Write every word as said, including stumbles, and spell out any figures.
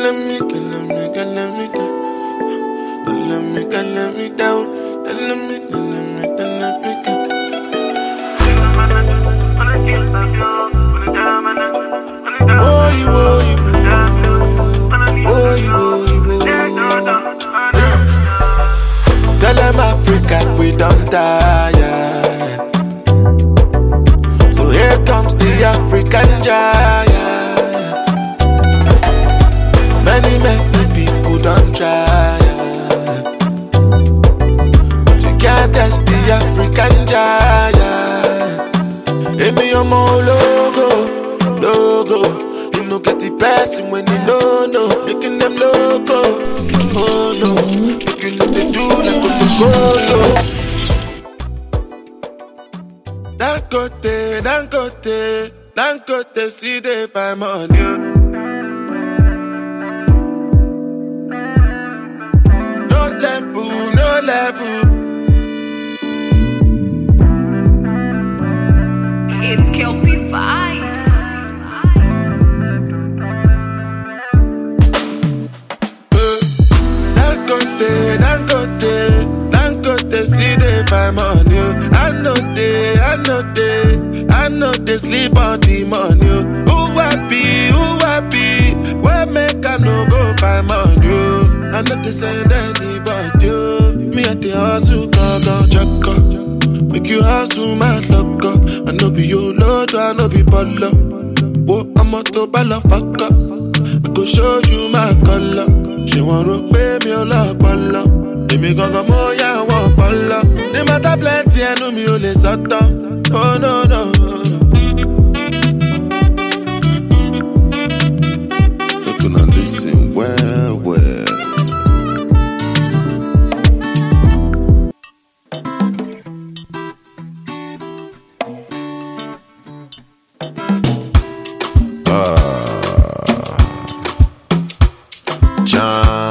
let me, can let me, can let me down. Don't let me, can let me down. Don't let me, can let me, can let me down. Boy, boy, boy, boy, boy, boy. Tell them Africa we don't tire. So here comes the African giant. Many, many people don't try, but you can't test the African giant. Amy, I'm all logo, logo. You know get the person when you know, no. Making them loco, oh no. Making them they do like a logo. Dangote, Dangote, Dangote, see they buy money. No level, no level. It's Kelpie Vibes. Dangote, Dangote, Dangote, see they buy money. I know they, I know they, I know they sleep on the money. Who happy, who happy? Where make I no go find money? I know they send anybody. Me at the hustle, go go check up. Make you hustle, my luck up. I know be your lord, I know be baller. Whoa, I'm a to baller, fuck up. I go show you my color. She want to pay me a lot, baller. Let me go go more, yeah, I want baller. They matter plenty, I know me only satan. Oh no no. Look and listen well well. Ah, John.